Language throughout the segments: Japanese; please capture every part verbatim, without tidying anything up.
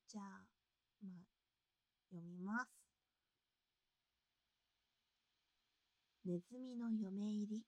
じゃあ、まあ、読みます。ネズミの嫁入り。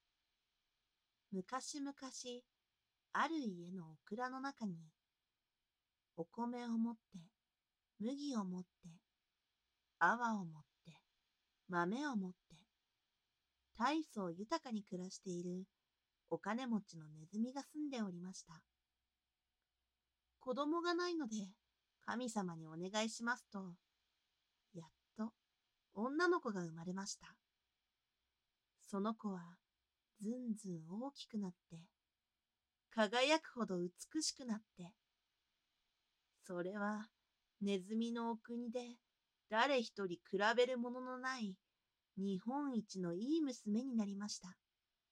昔々、ある家のオクラの中に、お米を持って、麦を持って、泡を持って、豆を持って、大層豊かに暮らしているお金持ちのネズミが住んでおりました。子供がないので、神様にお願いしますと、やっと女の子が生まれました。その子はずんずん大きくなって、輝くほど美しくなって、それはネズミのお国で誰一人比べるもののない日本一のいい娘になりました。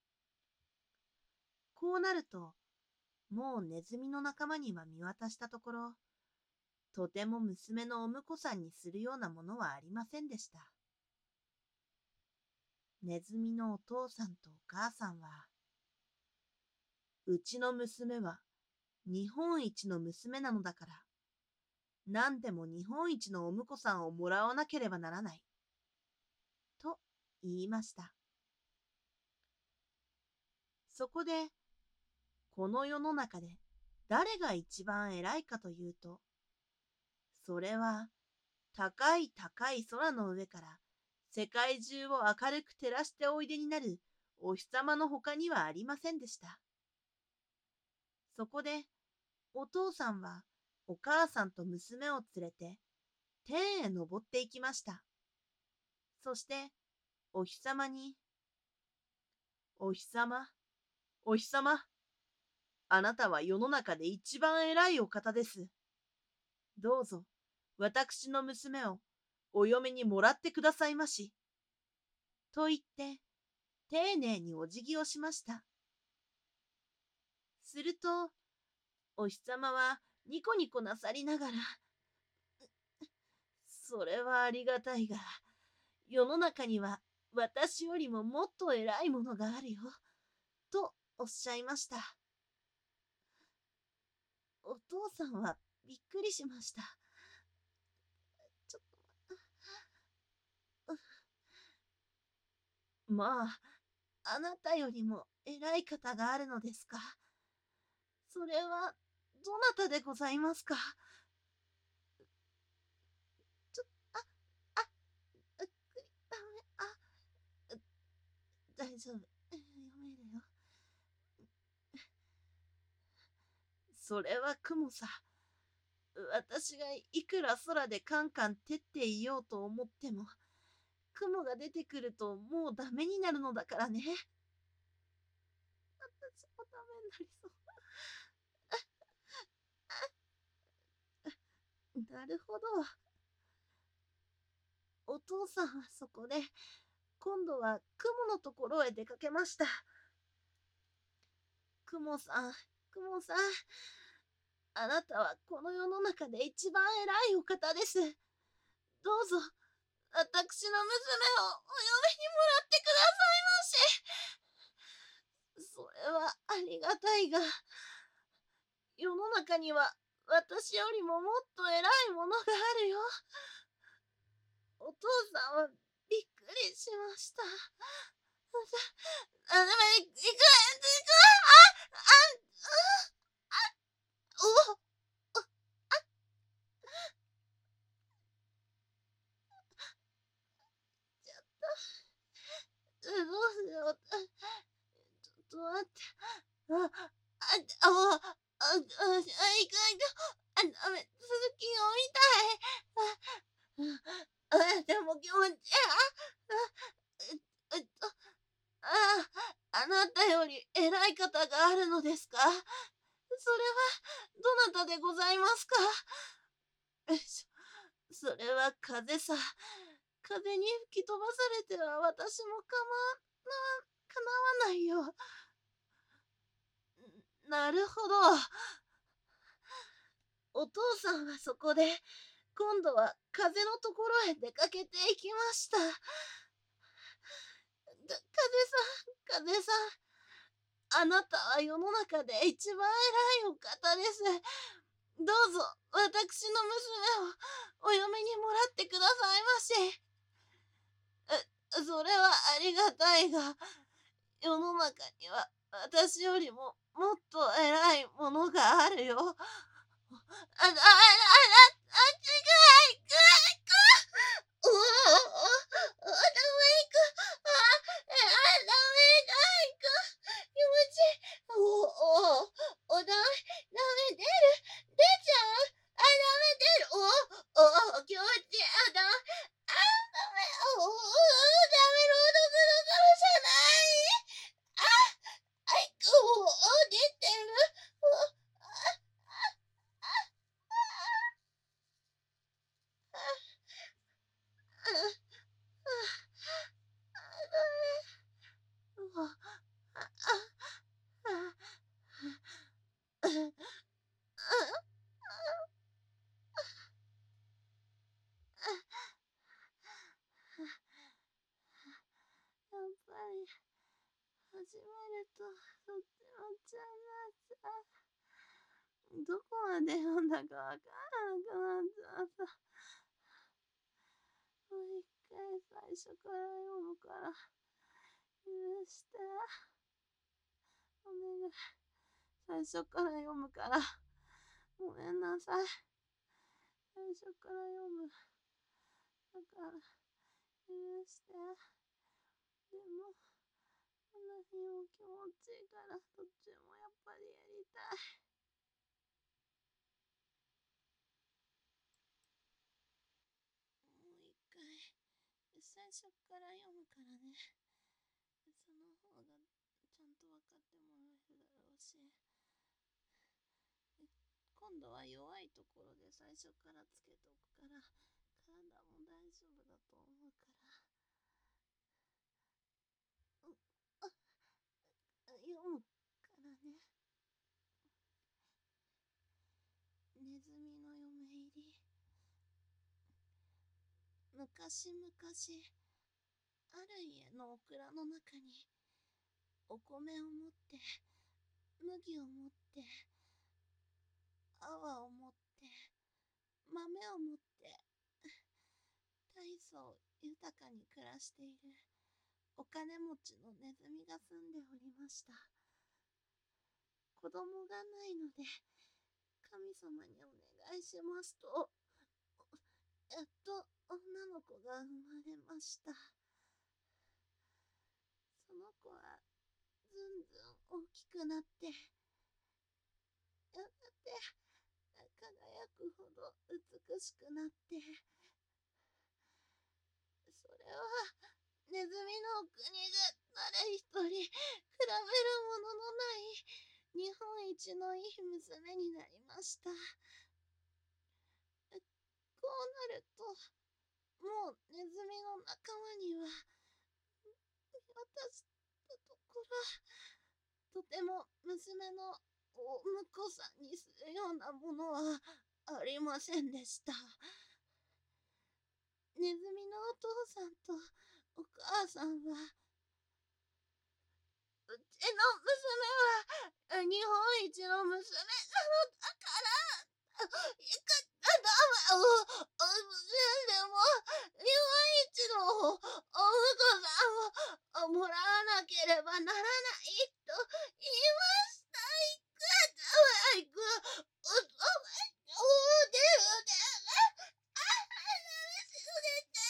こうなると、もうネズミの仲間には見渡したところ、とても娘のお婿さんにするようなものはありませんでした。ネズミのお父さんとお母さんは、うちの娘は日本一の娘なのだから、何でも日本一のお婿さんをもらわなければならない。と言いました。そこで、この世の中で誰が一番偉いかというと、それは高い高い空の上から世界中を明るく照らしておいでになるお日様のほかにはありませんでした。そこで、お父さんはお母さんと娘を連れて天へ登っていきました。そして、お日様に、お日様、お日様、あなたは世の中で一番偉いお方です。どうぞ、私の娘をお嫁にもらってくださいまし。と言って、丁寧にお辞儀をしました。すると、お日様はニコニコなさりながら、それはありがたいが、世の中には私よりももっと偉いものがあるよ、とおっしゃいました。お父さんはびっくりしました。ちょっと、まあ、あなたよりも偉い方があるのですか。それは、どなたでございますか。ちょ、あ、あ、うっくり、ダメ、あ、大丈夫、読めるよ。それは雲さ。私がいくら空でカンカン照っていようと思っても、雲が出てくるともうダメになるのだからね。私もダメになりそう。なるほど。お父さんはそこで、今度は雲のところへ出かけました。雲さん、雲さん、あなたはこの世の中で一番偉いお方です。どうぞ、私の娘をお嫁にもらってくださいまし。それはありがたいが、世の中には私よりももっと偉いものがあるよ。お父さんはびっくりしました。あ、でも、いく、いく、あ、あ、あ、お、どうしよう。ちょっと待って。あ、あ、あ、あ、あ、あ、いく、いく、あ、ダメ、続き読みたい。あ、あ、でも気持ち、あ、あ、えっと、あ、あなたより偉い方があるのですか。それは、どなたでございますか。よいしょ、それは風さ。風に吹き飛ばされては私もかま、な、かなわないよ。なるほど。お父さんはそこで、今度は風のところへ出かけていきました。か風さん、風さん、あなたは世の中で一番偉いお方です。 どうぞ私の娘をお嫁にもらってくださいまし。え、それはありがたいが、世の中には私よりももっと偉いものがあるよ。あ、あ、あ、あ、あ、あ、違い、く、く、おお、お、お、ダメく、あ、あ、ダメだいく、気持ちいい、お、お、お、ダメ、ダメ、出る、出ちゃう、あ、ダメ、出る、お、お、気持ちいい、あ、ダメ、あ、ダメ、お、お、ダメ、朗読の顔じゃない。あ、あいく、お、お、出てる、お、あ、あ、あ、あ、あ、あ、あ、やっぱり始めるとそっちのちゃいました。どこまで読んだかわからなくなっちゃった。もう一回最初から読むから許して。お願い。最初から読むからごめんなさい。最初から読む。だから許して。でも、こんなにも気持ちいいから途中もやっぱりやりたい。もう一回最初から読むからね。その方がちゃんと分かってもらえるだろうし、今度は弱いところで最初からつけておくから体も大丈夫だと思うから、うあ読むからね。ネズミの嫁入り。昔々ある家のオクラの中にお米を持って麦を持って泡を持って豆を持って大層豊かに暮らしているお金持ちのネズミが住んでおりました。子供がないので神様にお願いしますと、やっと女の子が生まれました。その子はずんずん大きくなってやがて輝くほど美しくなって、それはネズミの国で誰一人比べるもののない日本一のいい娘になりました。こうなるともうネズミの仲間には私のところとても娘のお婿さんにするようなものはありませんでした。ネズミのお父さんとお母さんは、うちの娘は日本一の娘なのだから、いくらだめを、でも日本一のお婿さんをもらわなければならないと言いました。いくらだめ、いくら、お、お、お、で、で、あ、死ぬでて、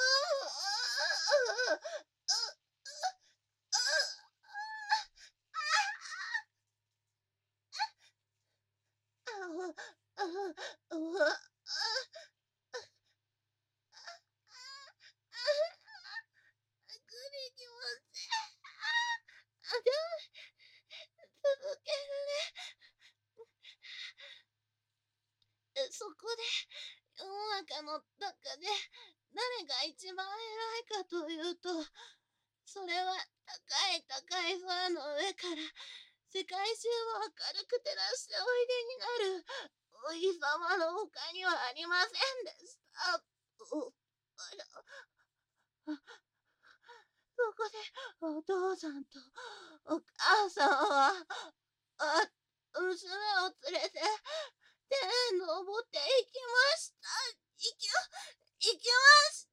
お、お、お、そこで世の中の中で誰が一番偉いかというと、それは高い高い空の上から世界中を明るく照らしておいでになるお日様の他にはありませんでした。お、あら、そこでお父さんとお母さんは、あ、娘を連れてて登っていきました。いき、いきました。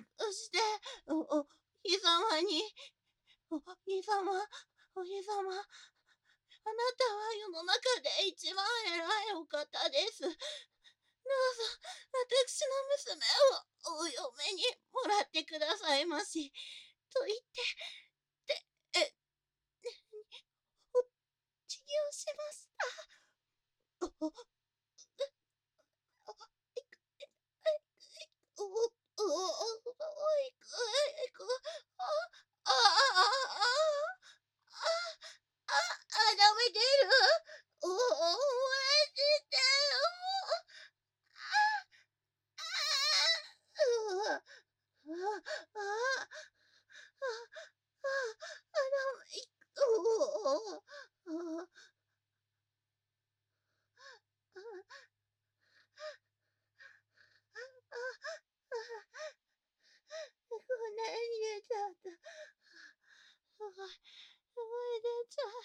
そして、お、お日様に、お日様、お日様、あなたは世の中で一番偉いお方です。どうぞ、私の娘をお嫁にもらってくださいまし。と言って、で、え、お辞儀をしました。お、お、お、お、お、お、いく、いく、あ、あ、あ、あ、あ、あ、ダメ出る。お、お、マジで、お、あ、あ、あ、あ、あ、あ、ダメ、いく、お、お、こんなに出ちゃった。すごい、すごい出ちゃった。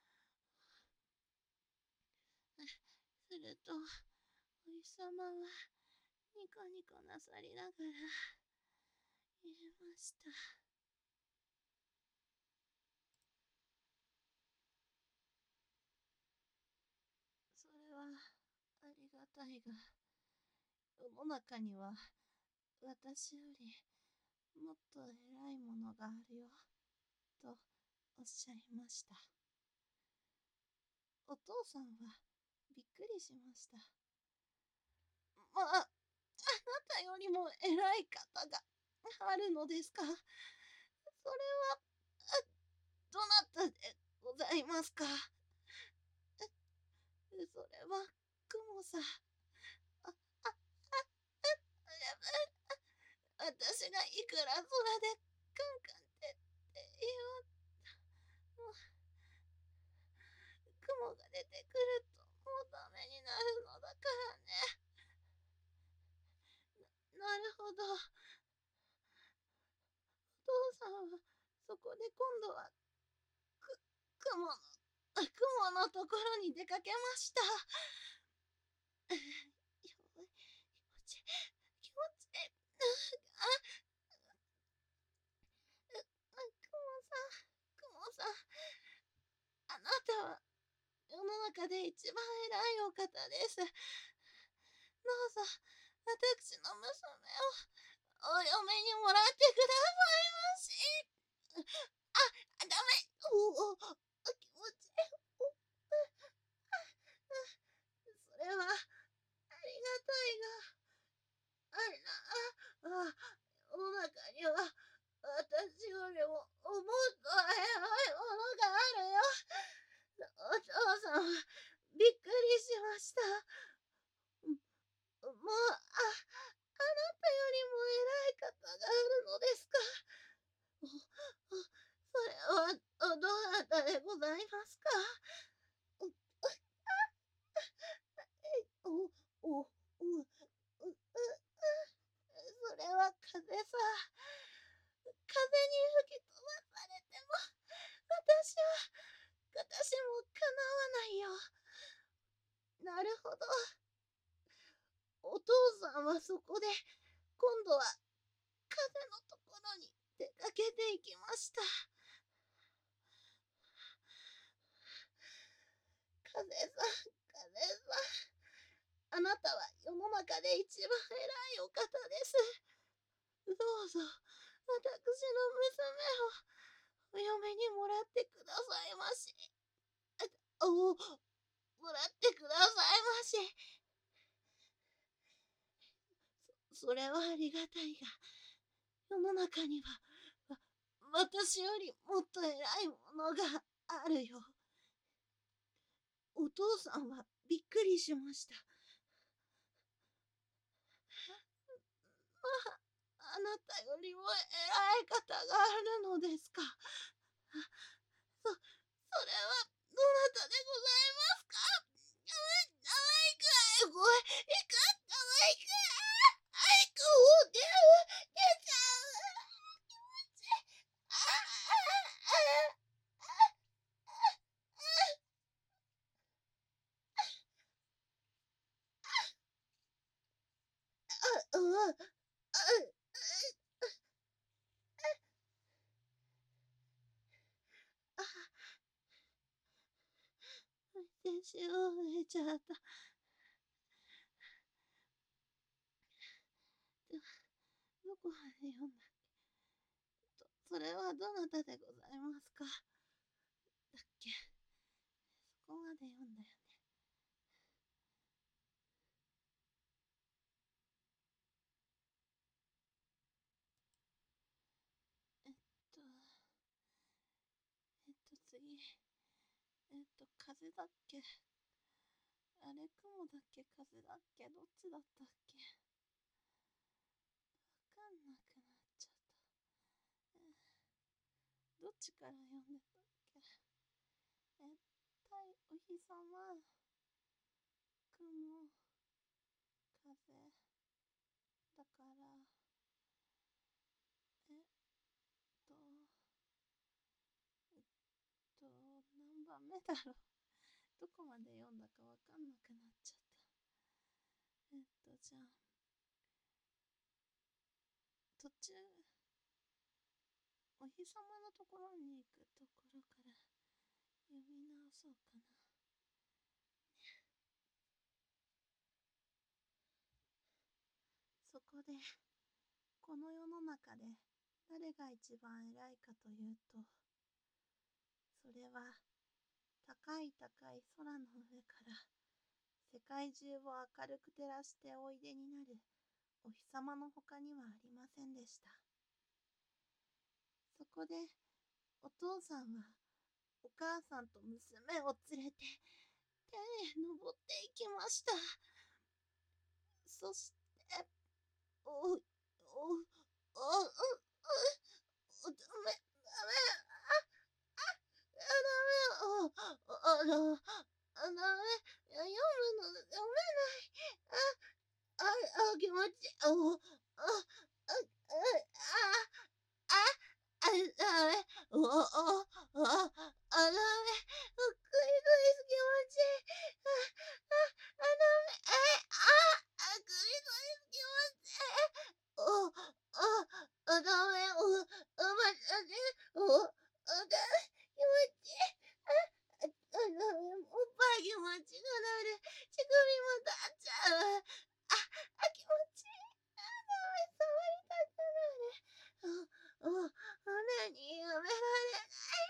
すると、お日様はニコニコなさりながら言いました。それはありがたいが、世の中には私よりもっと偉いものがあるよ、とおっしゃいました。お父さんはびっくりしました。まあ、あなたよりも偉い方があるのですか。それは、どなたでございますか。それは、雲さん。あ、あ、あ、あ、私がいくら空でカンカンってって言おうと、雲が出てくるともうダメになるのだからね。な、なるほど。お父さんは、そこで今度は、く、雲の、雲のところに出かけました。気持ちいい、気持ちいい。あ、雲さん、雲さん、あなたは世の中で一番偉いお方です。どうぞ、私の娘をお嫁にもらってくださいまし。あ、ダメ。おお、気持ちいい。それは、ありがたいが、あら、あ、世の中には、私よりももっと偉いものがあるよ。お父さんはびっくりしました。もう、あ、あなたよりも偉い方があるのですか。お、お、それは、おどなたでございますか。お、お、お、お、う、う、う、それは風さ。風に吹き飛ばされても、私は、私もかなわないよ。なるほど。お父さんはそこで、今度は風のところに出かけていきました。風さん、風さん。あなたは世の中で一番偉いお方です。どうぞ、私の娘をお嫁にもらってくださいまし。お、もらってくださいまし。そ、それはありがたいが、世の中には、わ、私よりもっと偉いものがあるよ。お父さんはびっくりしました。まあ、あなたよりも偉い方があるのですか。そ、それは、どなたでございますか。かわい、かわいくない、これ、いか、かわいくない。あいく、お、出る、出ちゃう。気持ちいい。ああ、ああ、ああ、 あ、うわ、あ、あ、運転手を植えちゃった。ど、どこまで読んだっけ？と、それはどなたでございますか？だっけ？そこまで読んだよね。えっと、えっと、次。えっと、風だっけ？あれ、雲だっけ？風だっけ？どっちだったっけ？わかんなくなっちゃった。えどっちから読んでたっけ？え、太、お日様、雲、風、だから、えっと、えっと、何番目だろう。どこまで読んだかわかんなくなっちゃった。えっと、じゃあ、途中、お日様のところに行くところから読み直そうかな。そこで、この世の中で誰が一番偉いかというと、それは高い高い空の上から世界中を明るく照らしておいでになるお日様の他にはありませんでした。そこでお父さんはお母さんと娘を連れて天へ登っていきました。そして、お、お、お、お、お、お、ダメ、ダメ、あ、あ、ダメ、あ、あ、あ、あ、ダメ、読むの、読めない。あ、あ、あ、気持ちいい。お、あ、あ、あ、あ、あ、あ、ダメ、お、お、あ、あ、ダメ、ぐいぐい気持ちいい。あ、あ、あ、ダメ、え、あ、あ、ぐいぐい気持ちいい。お、あ、あ、ダメ、お、あ、またね、お、あ、ダメ、気持ちいい。あ、あ、ダメ、おっぱい気持ちがなる。乳首も立っちゃう。あ、あ、気持ちいい。あ、ダメ、触りたくなる。お、お、胸にやめられない。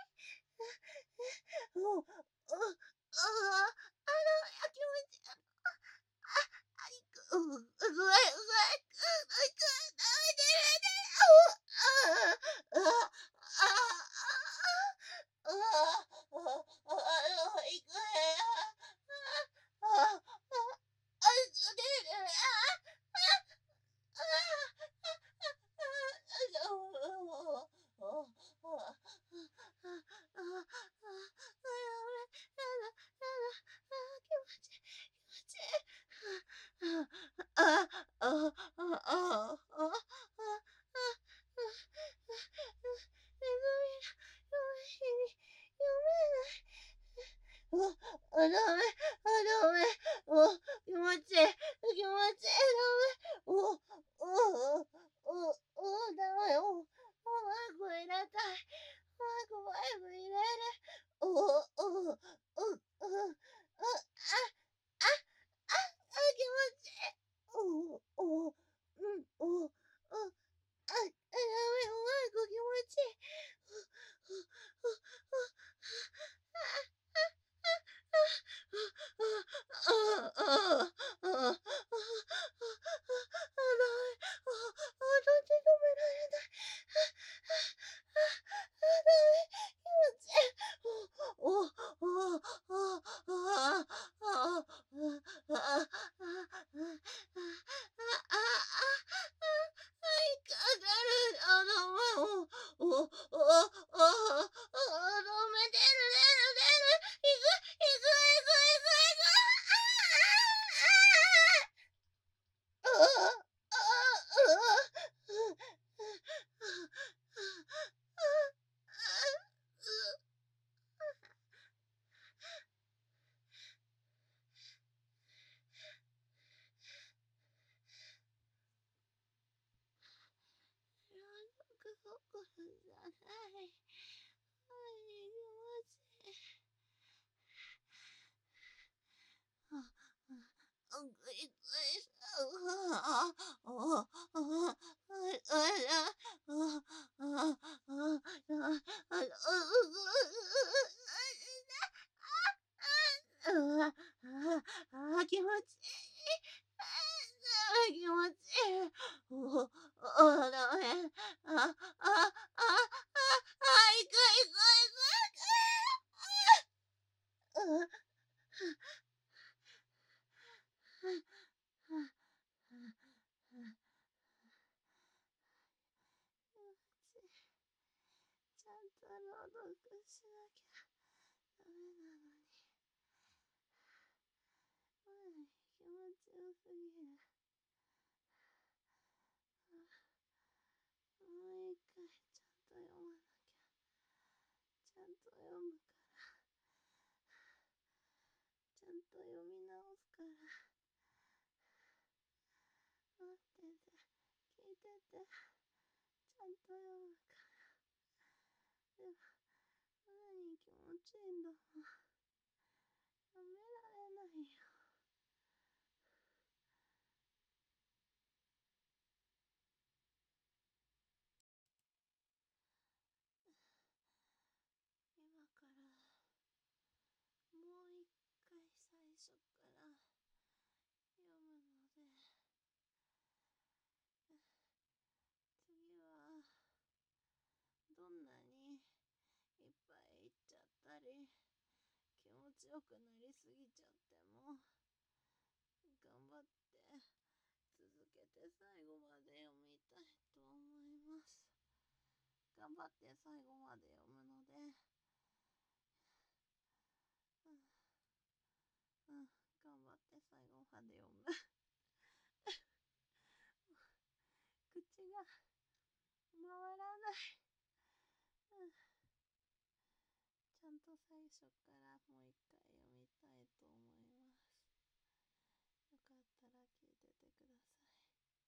お、お、お、あ、あ、ダメ、あ、気持ちいい。あ、あ、いく、う、う、ぐわい、ぐわい、く、く、ダメ、出る、出る。お、あ、あ、あ、あ、あ、あ、あ、あ、いくよ。あ、あ、あ、あ、出る、あ、あ、ダメ、あ、ダメ、お、気持ちいい、気持ちいい、ダメ、お、お、お、お、お、ダメ、お、お、早く入れたい、早く早く入れる、お、お、お、お、お、あ、あ、あ、あ、気持ちいい、お、お、うん、お、お、あ、あ、ダメ、早く気持ちいい、お、お、 ころじゃない。はい、気持ちいい。あ、あ、ぐいぐいさ、うわあ、あ、あ、あ、あ、あ、あ、あ、あ、あ、あ、うあ、ああ、気持ちいい。ああ、気持ちいい。おお、おだめ。あ、あ、あ、あ、あ、いくいくいく。うちゃんと朗読しなきゃダメなのに。うん、気持ちよすぎる。もう一回ちゃんと読まなきゃ。ちゃんと読むから。ちゃんと読み直すから。待ってて。聞いてて。ちゃんと読むから。でも、何気持ちいいんだもん。やめられないよ。今からもう一回最初から読むので、次はどんなにいっぱいいっちゃったり気持ちよくなりすぎちゃっても頑張って続けて最後まで読みたいと思います。頑張って最後まで読むので、うん、うん、頑張って最後まで読む。口が回らない。うん、ちゃんと最初からもう一回読みたいと思います。よかったら聞いててください。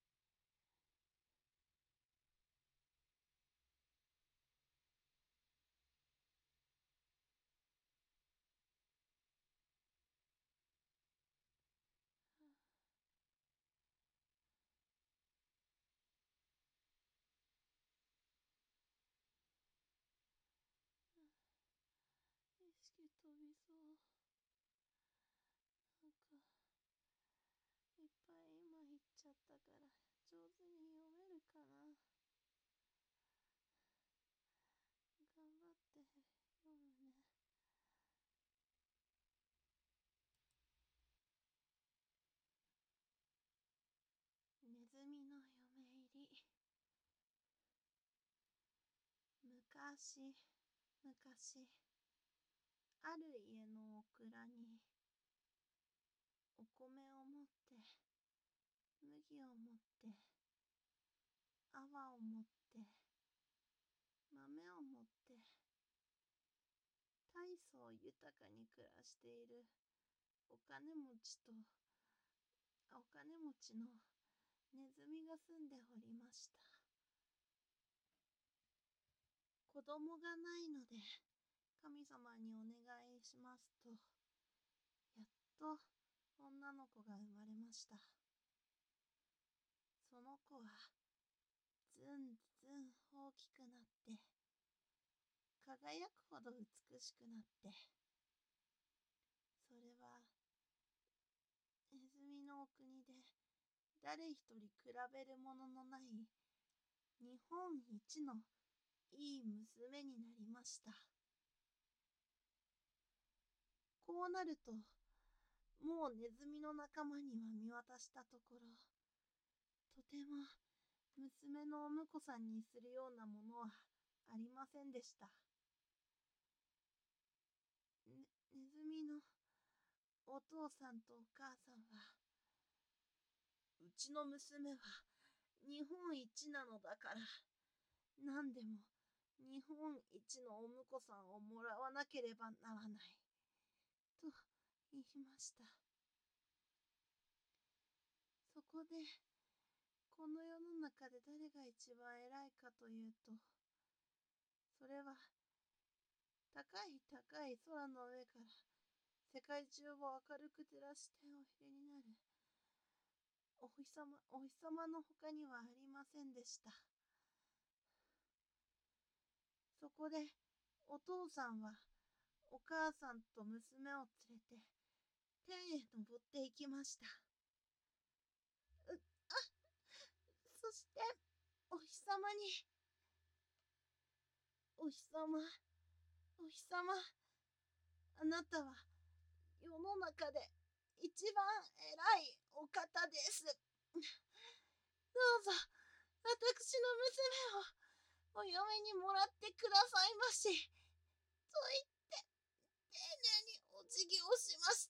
意識飛びそう。なんかいっぱい今言っちゃったから上手に読めるかな。頑張って読むね。ネズミの嫁入り。昔昔ある家のオクラにお米を持って麦を持って泡を持って豆を持って大層豊かに暮らしているお金持ちとお金持ちのネズミが住んでおりました。子供がないので神様にお願いしますと、やっと女の子が生まれました。その子はずんずん大きくなって輝くほど美しくなって、それはネズミのお国で誰一人比べるもののない日本一のいい娘になりました。こうなるともうネズミの仲間には見渡したところ、とても娘のお婿さんにするようなものはありませんでした。ね、ネズミのお父さんとお母さんは、うちの娘は日本一なのだから、何でも日本一のお婿さんをもらわなければならない、と言いました。そこで、この世の中で誰が一番偉いかというと、 それは、高い高い空の上から世界中を明るく照らしておいでになるお日様、お日様の他にはありませんでした。そこで、お父さんは、お母さんと娘を連れて、天へ登っていきました。う、あ、そして、お日様に、お日様、お日様、あなたは、世の中で一番偉いお方です。どうぞ、私の娘をお嫁にもらってくださいまし。と言って、丁寧にお辞儀をしました。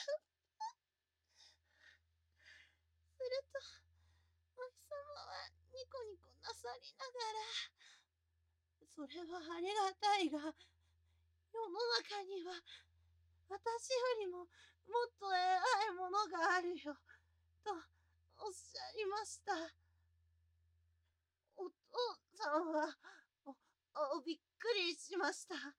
すると、お日様はニコニコなさりながら、それはありがたいが、世の中には、私よりももっと偉いものがあるよ、とおっしゃいました。お父さんは、お、お、びっくりしました。ま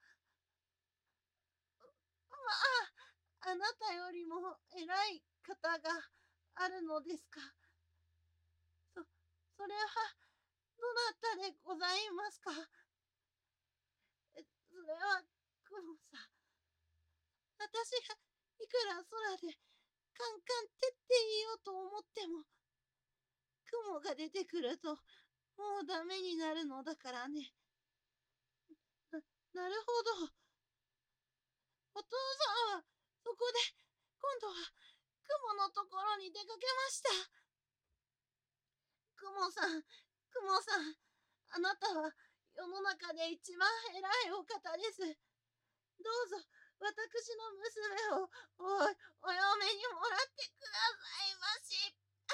あ、あなたよりも偉い方があるのですか。そ、それは、どなたでございますか。え、それは、雲さん。私がいくら空でカンカンてって言おうと思っても、雲が出てくるともうダメになるのだからね。な、なるほど。お父さんはそこで今度は雲のところに出かけました。雲さん、雲さん、あなたは世の中で一番偉いお方です。どうぞ、私の娘をお、お嫁にもらってくださいまし。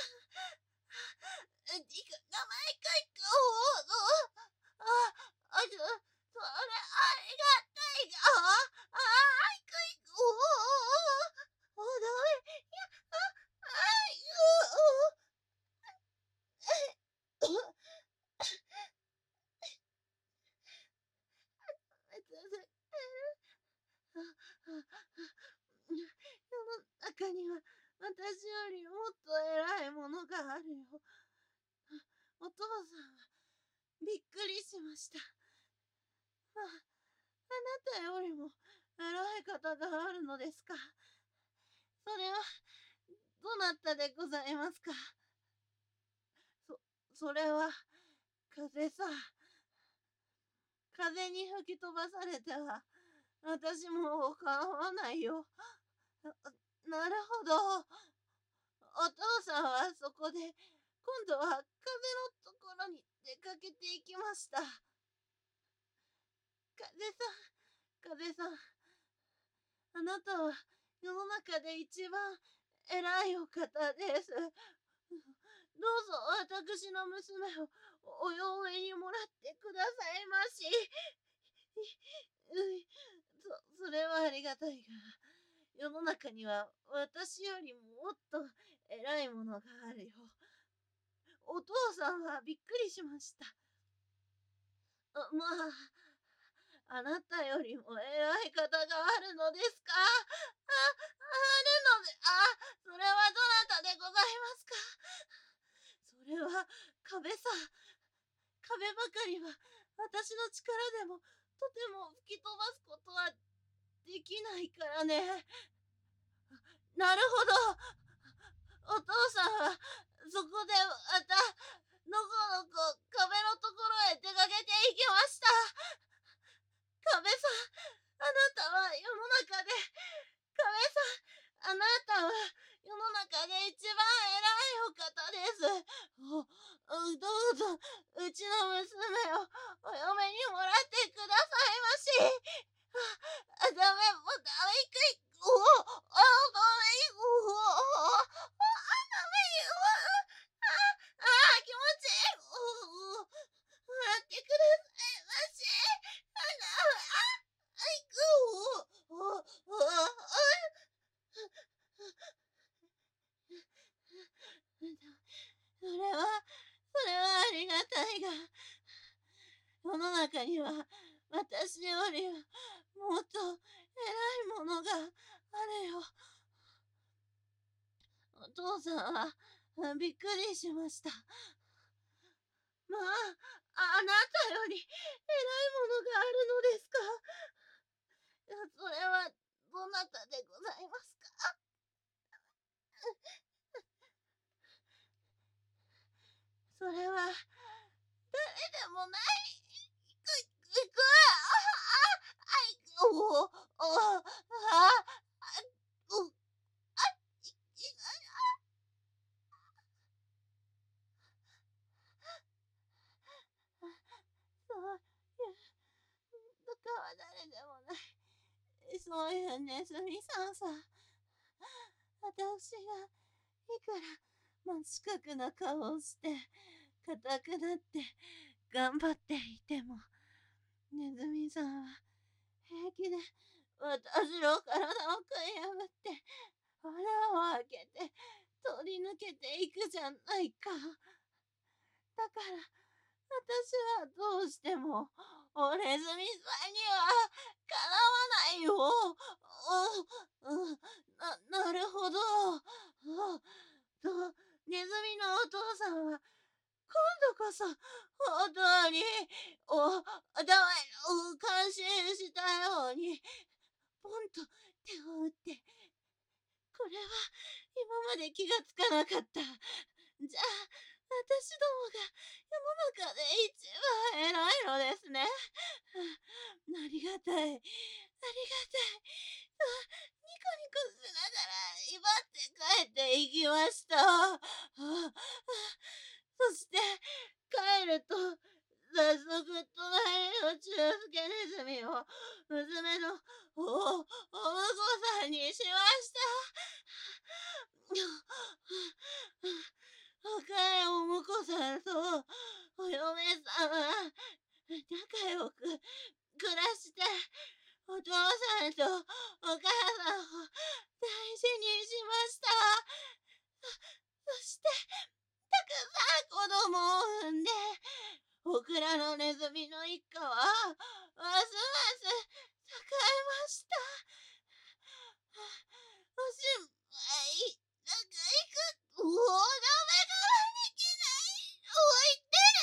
いく、名前書いて、おお、あ、あ、そ、それ、ありがたいが、あ、あ、いくいく、おお、お、お、だめ、いや、あ、あい、う、お、世の中には私よりもっと偉いものがあるよ。お父さんはびっくりしました。まあ、あなたよりも偉い方があるのですか。それはどなたでございますか。そ、それは風さ。風に吹き飛ばされては私も構わないよ。なるほど。お父さんはそこで、今度は風のところに出かけていきました。風さん、風さん、あなたは世の中で一番偉いお方です。どうぞ私の娘をお嫁にもらってくださいまし。そ、それはありがたいが、世の中には私よりももっと偉いものがあるよ。お父さんはびっくりしました。あ、まあ、あなたよりも偉い方があるのですか。あ、あるので、あ、それはどなたでございますか。それは壁さ。壁ばかりは私の力でもとても吹き飛ばすことはできないからね。なるほど。お父さんはそこでまたのこのこ壁のところへ出かけていきました。壁さん、あなたは世の中で、壁さん、あなたは世の中で一番偉いお方です。お、お、どうぞうちの娘をお嫁にもらってくださいまし。あ、ダメ、もうダメ、いくい、おお、あ、ダメ、おお、あ、ダメよ、あ、あ、気持ちいい、おお、もらってくださいまし。あ、ダメ、あ、いく、おお、おお、お、それは、それはありがたいが、世の中には私よりもっと偉いものがあるよ。お父さんはびっくりしました。まあ、あなたより偉いものがあるのですか？それはどなたでございますか？それは誰でもない。く、く、く、あ、あ、い、お、お、あ、あ、う、あ、い、い、そういうとかは誰でもない。そういうネズミさんさ。私がいくら真四角な顔をして硬くなって頑張っていても、ネズミさんは平気で私の体を食い破って腹を開けて取り抜けていくじゃないか。だから私はどうしてもおネズミさんにはかなわないよ。お、うん、な、なるほど。あと、ネズミのお父さんは今度こそ本当にお、だお感心したようにポンと手を打って、これは今まで気がつかなかった。じゃあ、私どもが世の中で一番偉いのですね。ありがたい。ありがたい。あ、ニコニコしながら威張って帰っていきました。ああ、そして帰ると早速隣の中助ネズミを娘のおお婿さんにしました。若いお婿さんとお嫁さんは仲良く暮らしてお父さんとお母さんを大事にしました。そしてたくさん子供を産んでオクラのネズミの一家はますます栄えました。おしまい。なんかいく、おお、ダメができない。おいてね。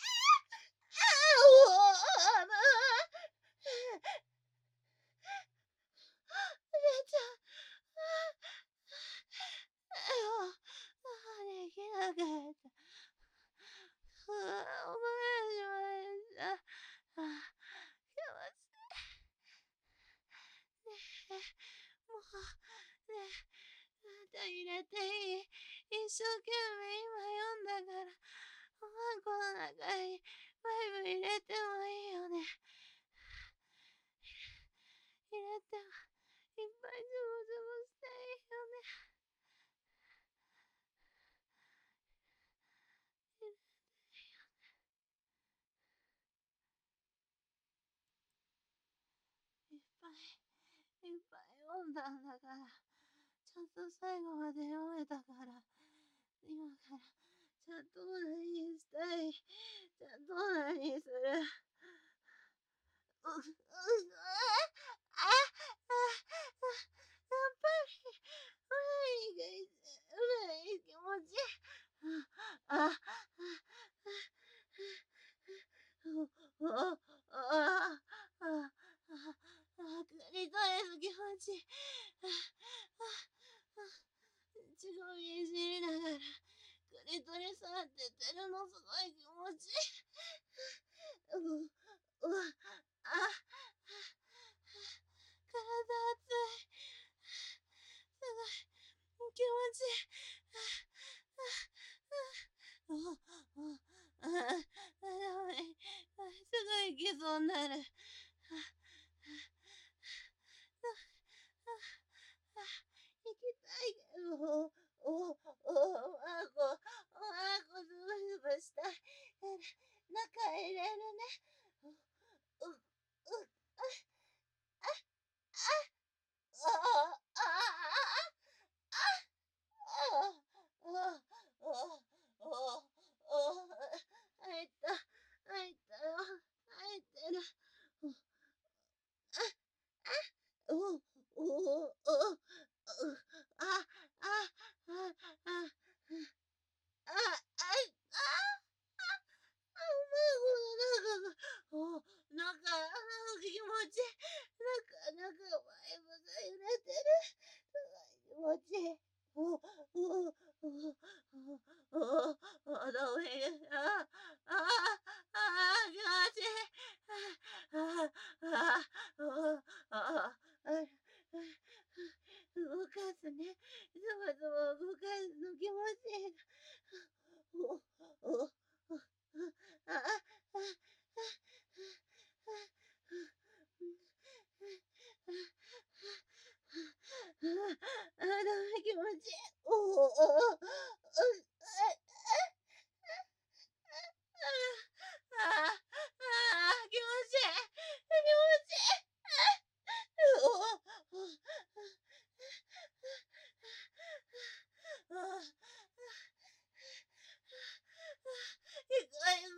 おお、あの、姉ちゃん、あ、できなかった。お前しまいした。あ、気持ちいい。ねえ、もう、ねえ、また入れていい？一生懸命今読んだから、おまんこの中にバイブ入れてもいいよね。入れても、いっぱいズボズボしていいよね。いっぱい、いっぱい読んだんだから、ちゃんと最後まで読めたから、今から、じゃあどうなりにしたい？じゃあどうなりにする？う、う、う、あ、あ、あ、やっぱり、うらいがい、うらい気持ちいい。あ、あ、あ、お、お、あ、あ、あ、あ、クリトリス気持ちいい。あ、あ、あ、ちごみいじりながら、クリトリ触っててるのすごい気持ちいい。う、う、あ、体熱い。すごい気持ちいい。あ、あ、あ、あ、あ、あ、すごい行きそうになる。あ、行きたいけど、お、お、お、あこ、あこ、ズブズブしたい。中入れるね。う、う、う、あ、あ、あ、あ、あ、あ、あ、あ、あ、あ、あ、入った、入ったよ、入ってる。 持ちいい。お、お、お、お、お、お、どめあ、あ、あ、気持ちいい。あ、あ、あ、あ、あ、動かすね。ズボズボ動かすの気持ちいい。お、お、お、あ、あ、あ、あ、ダメ気持ちいい。おお、おお、う、あ、ああ、ああ、気持ちいい。気持ちいい。おお、お、ああ、いくいくいくいくいくいく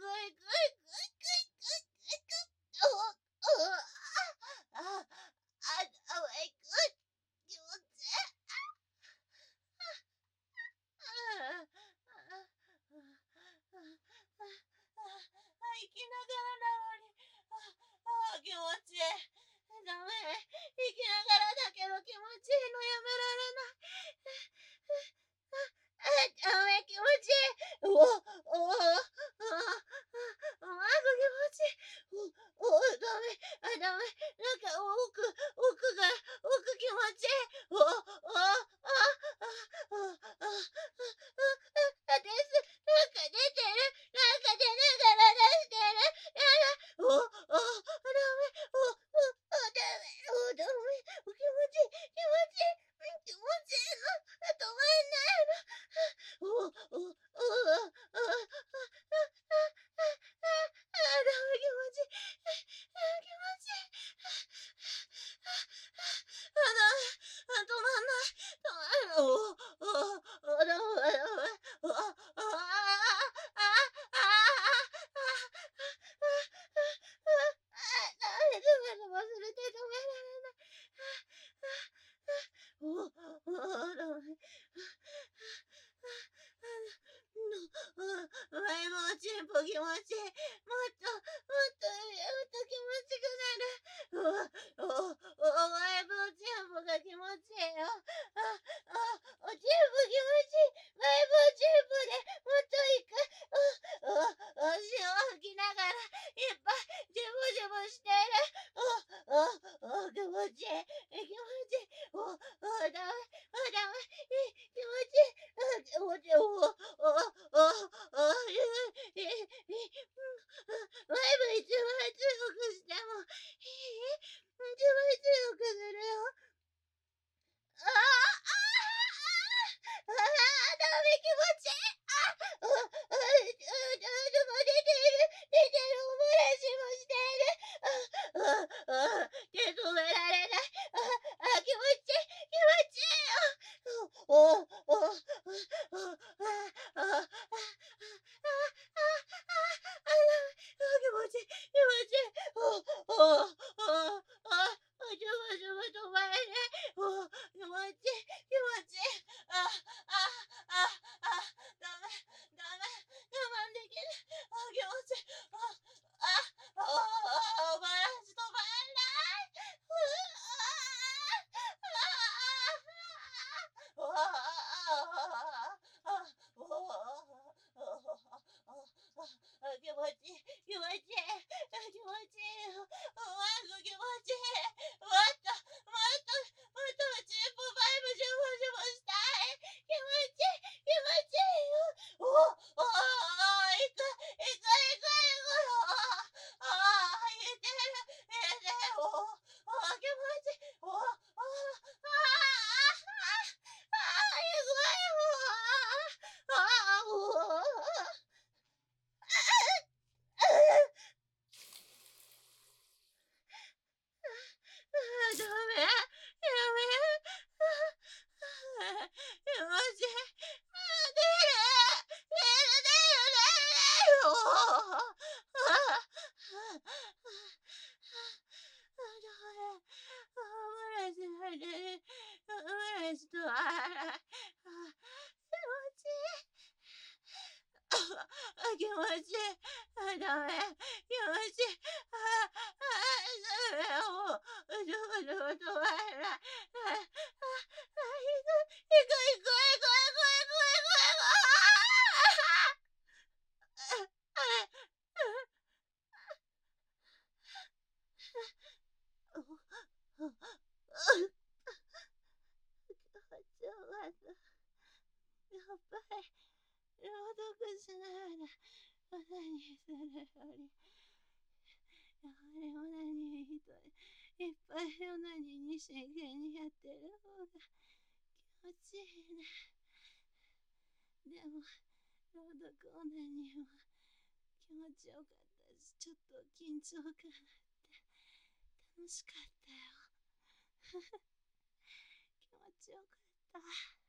いく。おお、お、あ、あ、あ、あ、いくい。気持ちいい。ああ、ああ、ああ、ああ、生きながらなのに、ああ、気持ちいい。ダメ。生きながらだけど気持ちいいのやめられない。あ、ダメ、気持ちいい。おお、おお、ああ、あ、なんか気持ちいい。お、お、ダメ、あ、ダメ。なんか奥、奥が、奥気持ちいい。お、お、あ、あ、あ、あ、あ、あ、です。なんか出てる。なんか出ながら出してる。やだ。お、お、ダメ。お、お、お、ダメ。お、ダメ。お、気持ちいい。気持ちいい。気持ちいいの。止まんないの。お、お、お、お、あ、あ、あ、あ、あ、あ、ダメ、気持ちいい。あ、気持ちいい。あ、ダメ。あ、止まんない。止まんない。お、お、お、ダメ、ダメ。お、あ、あ、あ、あ、あ、ダメ、ズバズバする手止められない。お、お、ダメ。マイボーチンポ気持ちいい。もっと、もっと、もっと気持ちくなる。お、お、お、マイボーチンポが気持ちいいよ。あ、あ、おチンポ気持ちいい。マイボーチンポでもっといく。お、お、お、潮を吹きながらいっぱいジェボジェボしてる。お、お、お、気持ちいい。気持ちいい。お、お、ダメ、あ、ダメ。気持ちいい。あ、気持ちいい。お、お、お、お、いい、いい、いい、マイブ一番強くしてもいい？一番強くするよ。ああ、ああ、ああ、ダメ、気持ちいい。あ、あ、あ、あ、あ、でも出ている、出てる、おもらしもしている。あ、あ、あ、手止められない。あ、あ、気持ちいい、気持ちいいよ。お、お、お、お、あ、あ、あ、気持ちいい、気持ちいい。お、お、お、お、あ、ジュバジュバ止まれない。お、気持ちいい、気持ちいい。あ、あ、あ、あ、ダメ、ダメ、我慢できない。あ、気持ちいい。あ、あ、あ、おばらし止まんない。うわあ、あ、あ、あ、あ、お、あ、気持ちいい、気持ちいい、気持ちいいよ。お前の気持ちいい。もっと、もっと、もっとチンポファイブジュボジュボしたい。気持ちいい、気持ちいいよ。お、お、お、いく、いく、いく、いくよ。ああ、言えてる、言えてる。お、お、気持ちいい。お、お、ああ、ああ、ああ、いくよ。ああ、お、あ、ダメ。やめ。あ、気持ちいい。あ、出る。出る、出る、出る、出る。おお。ああ、ああ、ダメ。オムライスが出る。オムライスと洗い。あ、気持ちいい。あ、気持ちいい。あ、ダメ。気持ちいい。あ、あ、ダメ。もう、ちょこちょこ止まらない。あ、あ、あ、いく、 と、やっぱり、朗読しながら、オナニーするより、やはりオナニー一人、いっぱいオナニーに真剣にやってる方が気持ちいいね。でも、朗読オナニーも気持ちよかったし、ちょっと緊張感あって楽しかったよ。気持ちよかった。